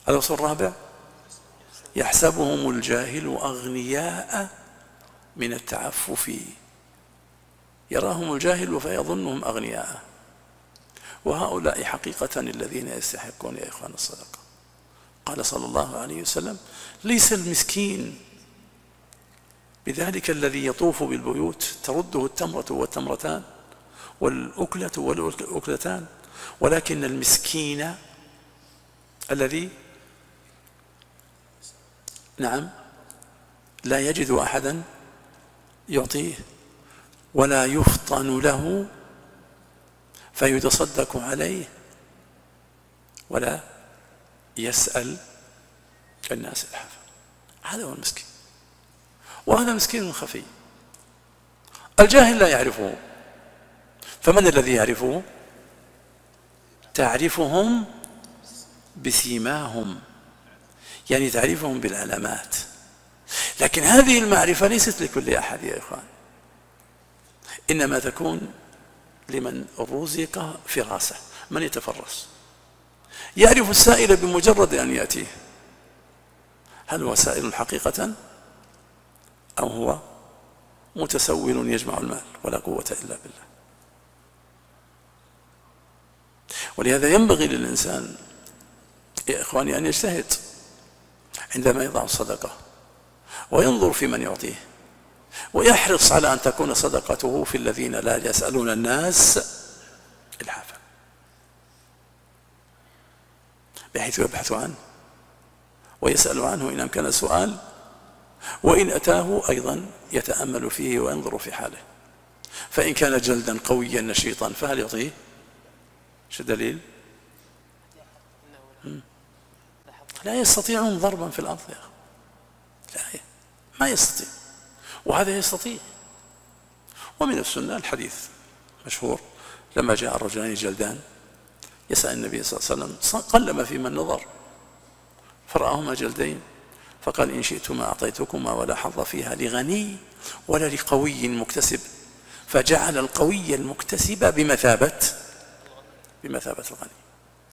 الوصف الرابع: يحسبهم الجاهل أغنياء من التعفف. يراهم الجاهل فيظنهم أغنياء، وهؤلاء حقيقة الذين يستحقون يا إخوان الصدقة. قال صلى الله عليه وسلم: ليس المسكين بذلك الذي يطوف بالبيوت ترده التمرة والتمرتان والأكلة والأكلتان، ولكن المسكين الذي لا يجد أحدا يعطيه ولا يفطن له فيتصدق عليه ولا يسأل الناس الحافة. هذا هو المسكين، وهذا مسكين خفي. الجاهل لا يعرفه، فمن الذي يعرفه؟ تعرفهم بسيماهم، يعني تعرفهم بالعلامات. لكن هذه المعرفة ليست لكل أحد يا إخوان، إنما تكون لمن رزق فراسة، من يتفرس يعرف السائل بمجرد أن يأتيه، هل هو سائل حقيقة أو هو متسول يجمع المال؟ ولا قوة إلا بالله. ولهذا ينبغي للإنسان يا إخواني أن يجتهد عندما يضع الصدقة، وينظر في من يعطيه، ويحرص على أن تكون صدقته في الذين لا يسألون الناس الحافة، بحيث يبحث عنه ويسأل عنه إن أمكن السؤال، وإن أتاه أيضا يتأمل فيه وينظر في حاله. فإن كان جلدا قويا نشيطا فهل يعطيه؟ شو الدليل؟ لا يستطيعون ضربا في الأرض يا أخي، لا، ما يستطيع، وهذا يستطيع. ومن السنة الحديث مشهور لما جاء الرجلان جلدان يسأل النبي صلى الله عليه وسلم، قلما في من نظر فرآهما جلدين، فقال: إن شئتما أعطيتكما ولا حظ فيها لغني ولا لقوي مكتسب، فجعل القوي المكتسب بمثابة الغني.